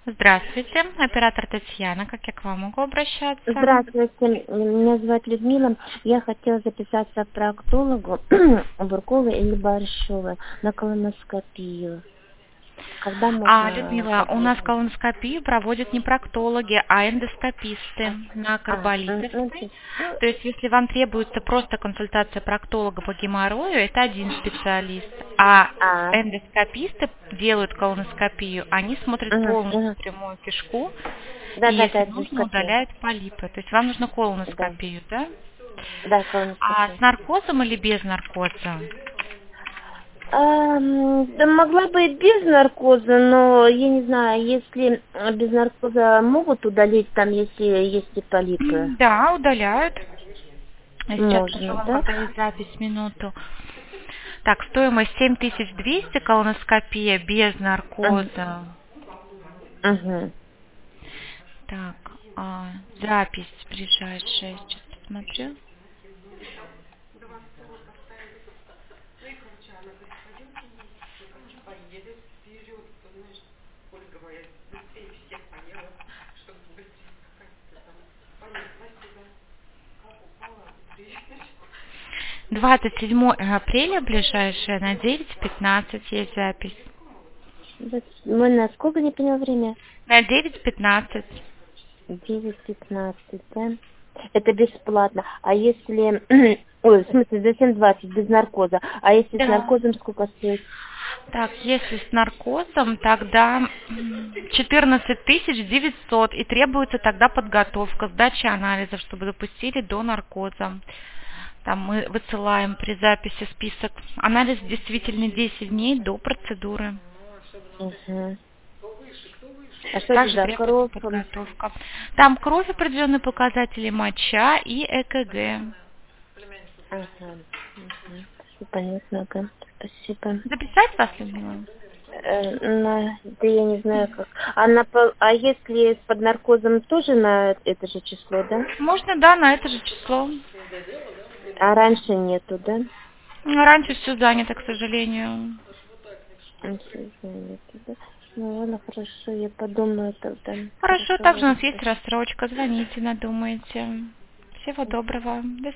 Здравствуйте, оператор Татьяна, как я к вам могу обращаться? Здравствуйте, меня зовут Людмила. Я хотела записаться к проктологу Бурковой или Барышевой на колоноскопию. Когда можно Людмила, у нас попасть? колоноскопию проводят не проктологи, а эндоскописты на Карболитовской. Ну, То есть, если вам требуется просто консультация проктолога по геморрою, это один специалист. А а, эндоскописты делают колоноскопию, они смотрят угу, полностью угу. прямую кишку и, Да, да, если да, нужно, эндоскопия. удаляют полипы. То есть, вам нужна Да, колоноскопия, да? да, А с колоноскопия. наркозом или без наркоза? Да могла бы и без наркоза, но я не знаю, если без наркоза могут удалить там, если есть и полипы. Да, удаляют. Я сейчас скажу Можно, вам, да? когда есть запись, минуту. Так, стоимость 7200, колоноскопия без наркоза. Угу. Так, запись ближайшая, сейчас посмотрю. Двадцать 7 апреля ближайшая на 9:15 есть запись. Мы на сколько, не поняла время? На 9:15. 9:15, да? Это бесплатно. А если... Ой, в смысле, за 7:20 без наркоза. А если с Да. наркозом сколько стоит? Так, если с наркозом, тогда 14 900 и требуется тогда подготовка, сдача анализов, чтобы допустили до наркоза. Там мы высылаем при записи список. Анализ действительно 10 дней до процедуры. Угу. А что это Также за требуется кровь? подготовка. Там кровь, определенные показатели, моча и ЭКГ. Ага. Угу. Понятно, ага. Спасибо. Записать вас, Людмила? Да я не знаю как. А если под наркозом тоже на это же число, да? Можно, да, на это же число. А раньше нету, да? Раньше все занято, к сожалению. Всё занято, да? Ну ладно, хорошо, я подумаю тогда. Хорошо, Хорошо, также у ладно, нас есть рассрочка. Звоните, надумайте. Всего доброго. До